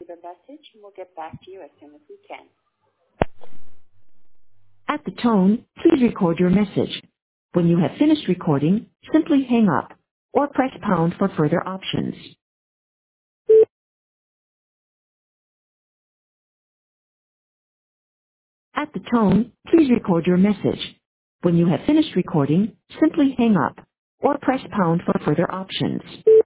leave a message and we'll get back to you as soon as we can. At the tone, please record your message. When you have finished recording, simply hang up or press pound for further options. At the tone, please record your message. When you have finished recording, simply hang up or press pound for further options.